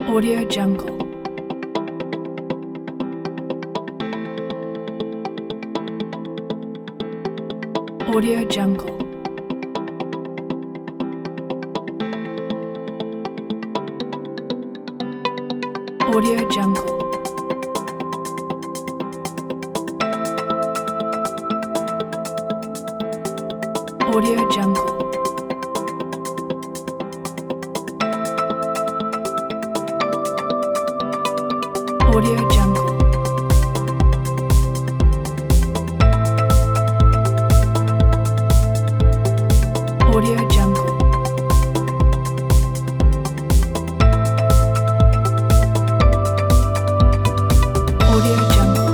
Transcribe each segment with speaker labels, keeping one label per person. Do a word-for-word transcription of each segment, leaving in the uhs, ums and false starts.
Speaker 1: Audio Jungle. Audio Jungle. Audio Jungle. Audio Jungle. Audio Jungle. Audio Jungle. Audio Jungle.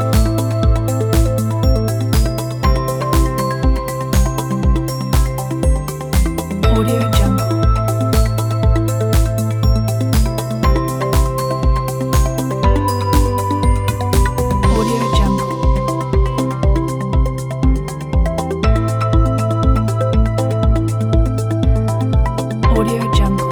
Speaker 1: Audio Jungle. Audio Jungle.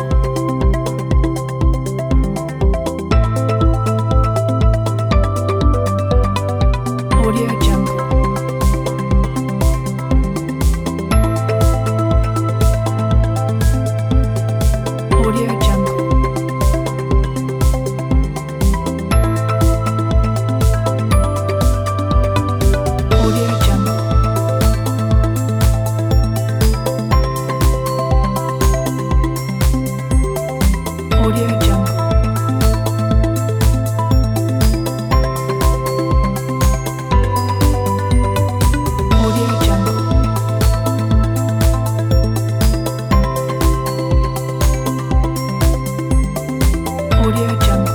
Speaker 1: Audio Jungle. Audio Jungle. Audio Jungle. Audio Jungle. Audio Jungle. Audio Jungle.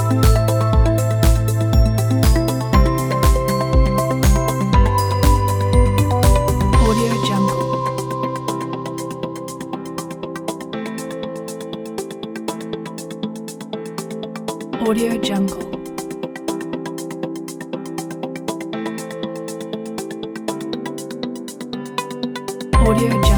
Speaker 1: Audio Jungle. Audio Jungle. Audio Jungle.